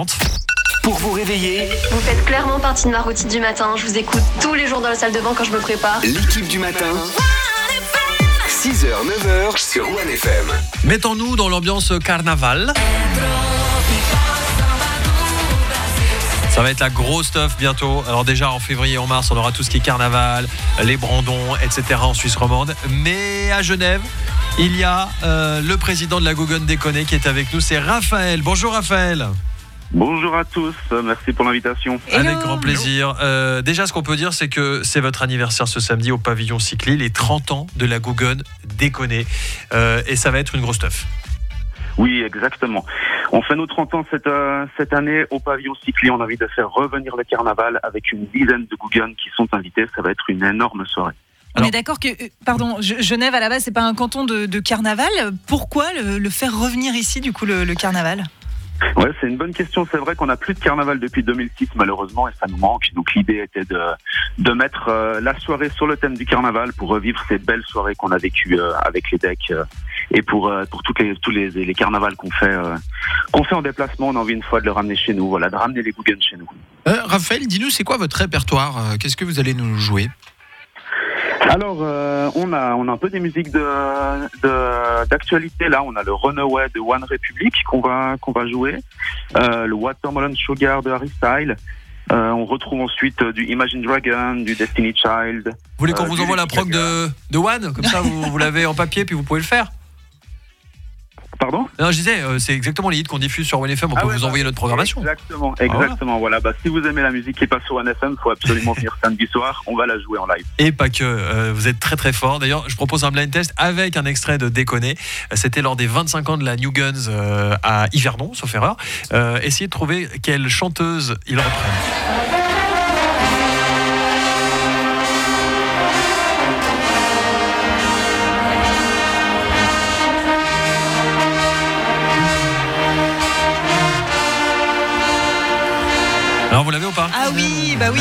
présente. Pour vous réveiller, Vous faites clairement partie de ma routine du matin. Je vous écoute tous les jours dans la salle de bain quand je me prépare. l'équipe du matin, 6h, 9h sur One FM. Mettons-nous dans l'ambiance carnaval. Ça va être la grosse stuff bientôt. Alors déjà en février et en mars, on aura tout ce qui est carnaval, les brandons, etc. en Suisse romande. Mais à Genève, il y a le président de la Gougonne Déconné qui est avec nous. C'est Raphaël. Bonjour Raphaël. Bonjour à tous, merci pour l'invitation. Avec grand plaisir. Déjà, ce qu'on peut dire, c'est que c'est votre anniversaire ce samedi au pavillon Cycli, les 30 ans de la Gougonne Déconné. Et ça va être une grosse stuff. Oui, exactement. On fait nos 30 ans cette année au pavillon Cycli. On a envie de faire revenir le carnaval avec une dizaine de Gougones qui sont invités. Ça va être une énorme soirée. On est d'accord que, Genève à la base, c'est pas un canton de carnaval. Pourquoi le faire revenir ici, du coup, le carnaval ? Ouais, c'est une bonne question. C'est vrai qu'on n'a plus de carnaval depuis 2006, malheureusement, et ça nous manque. Donc l'idée était de mettre la soirée sur le thème du carnaval pour revivre ces belles soirées qu'on a vécues avec les decks et pour tous les carnavals qu'on fait en déplacement. On a envie une fois de le ramener chez nous, voilà, de ramener les Gougones chez nous. Raphaël, dis-nous, c'est quoi votre répertoire ? Qu'est-ce que vous allez nous jouer ? Alors, on a un peu des musiques d'actualité. Là, on a le Runaway de One Republic qu'on va jouer, le Watermelon Sugar de Harry Styles. On retrouve ensuite du Imagine Dragon, du Destiny Child. Vous voulez qu'on vous envoie la prog de One ? Comme ça, vous l'avez en papier, puis vous pouvez le faire. Pardon ? Non, je disais, c'est exactement les hits qu'on diffuse sur One FM. On peut vous envoyer notre programmation. Exactement. Voilà. Si vous aimez la musique qui passe sur One FM, il faut absolument venir samedi soir. On va la jouer en live. Et pas que. Vous êtes très très fort. D'ailleurs, je propose un blind test avec un extrait de Déconné. C'était lors des 25 ans de la New Guns à Yverdon, sauf erreur. Essayez de trouver quelle chanteuse ils reprennent. Alors vous l'avez ou pas ? Ah oui, bah oui.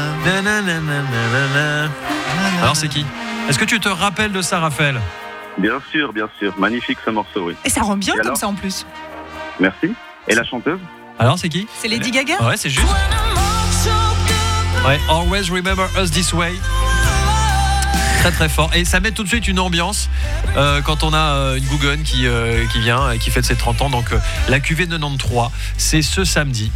Alors c'est qui ? Est-ce que tu te rappelles de ça, Raphaël ? Bien sûr. Magnifique ce morceau, oui. Et ça rend bien Et comme alors ça en plus. Merci. Et la chanteuse ? Alors c'est qui ? C'est Lady Gaga ? Ouais, c'est juste. Ouais, Always Remember Us This Way. Très très fort. Et ça met tout de suite une ambiance quand on a une Gougonne qui vient et qui fête ses 30 ans. Donc la cuvée 93, c'est ce samedi.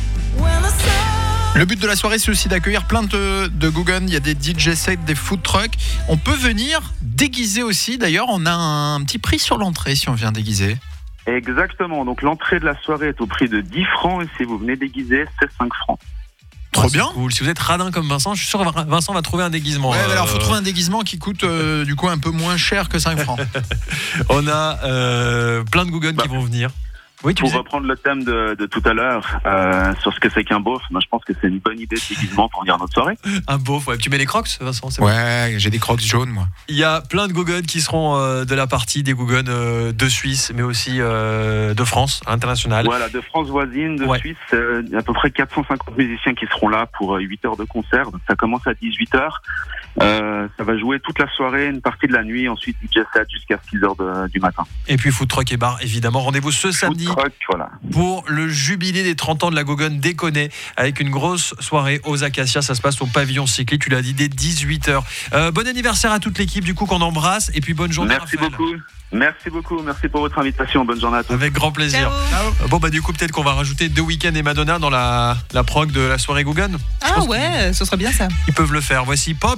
Le but de la soirée, c'est aussi d'accueillir plein de Gougones. Il y a des DJ sets, des food trucks. On peut venir déguiser aussi. D'ailleurs, on a un petit prix sur l'entrée si on vient déguiser. Exactement. Donc l'entrée de la soirée est au prix de 10 francs et si vous venez déguiser, c'est 5 francs. Trop bien. Cool. Si vous êtes radin comme Vincent, je suis sûr que Vincent va trouver un déguisement. Ouais, alors faut trouver un déguisement qui coûte du coup un peu moins cher que 5 francs. On a plein de Gougones qui vont venir. Oui, pour reprendre le thème de tout à l'heure sur ce que c'est qu'un beauf, moi je pense que c'est une bonne idée de déguisement pour venir à notre soirée. Un beauf, ouais. Tu mets les crocs, Vincent ? Ouais, j'ai des crocs jaunes, moi. Il y a plein de Gougones qui seront de la partie des Gougones de Suisse, mais aussi de France, internationale. Voilà, de France voisine, de Suisse, à peu près 450 musiciens qui seront là pour 8 heures de concert. Donc ça commence à 18h. Ça va jouer toute la soirée, une partie de la nuit, ensuite DJ set jusqu'à 6h du matin. Et puis food truck et bar, évidemment. Rendez-vous ce samedi pour le jubilé des 30 ans de la Gougonne Déconné avec une grosse soirée aux Acacias. Ça se passe au pavillon Cycli, tu l'as dit, dès 18h. Bon anniversaire à toute l'équipe du coup qu'on embrasse et puis bonne journée. Merci beaucoup, merci pour votre invitation, bonne journée à tous. Avec grand plaisir. Ciao. Bon du coup peut-être qu'on va rajouter The Weeknd et Madonna dans la prog de la soirée Gougonne. Ah ouais, ce serait bien ça. Ils peuvent le faire. Voici Pop.